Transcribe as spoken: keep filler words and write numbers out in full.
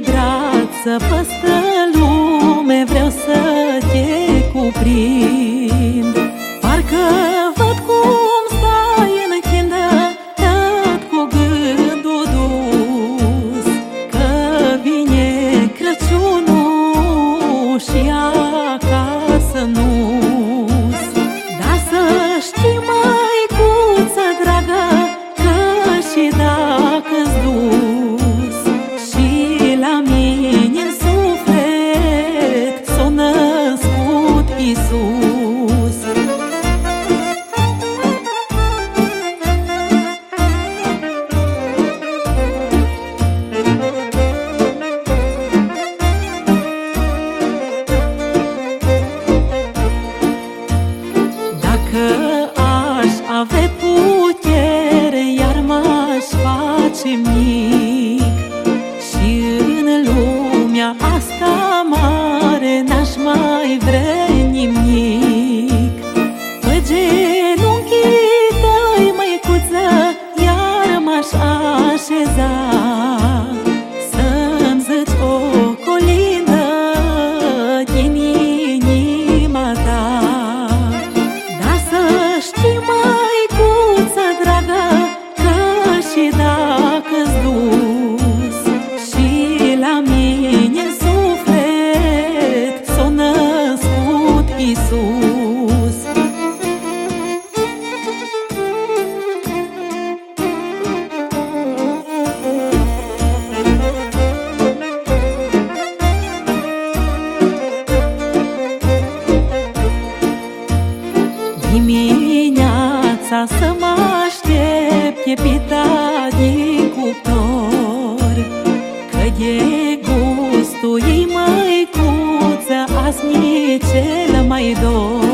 brață păstă lume, vreau să te cuprind. Parcă văd cum stai în chindă, tot cu gândul dus, că vine Crăciunul și acasă nu-s. Dar să știi, măicuță dragă, că și dacă-s dus și la mine în suflet s-a născut Iisus. Dacă aș avea putere, iar m-aș face mic și în lumea asta mare n-aș mai vrea nimic. Pe genunchii tăi, măicuță, iar m-aș așeza, să-mi zici o colindă din inima ta. Dar să știi, măicuță dragă, că și dacă-s dus și la mine în suflet s-a născut Iisus. Dimineața să mă aștepte pita din cuptor, că de gustul ei, măicuță, azi mi-e cel mai dor.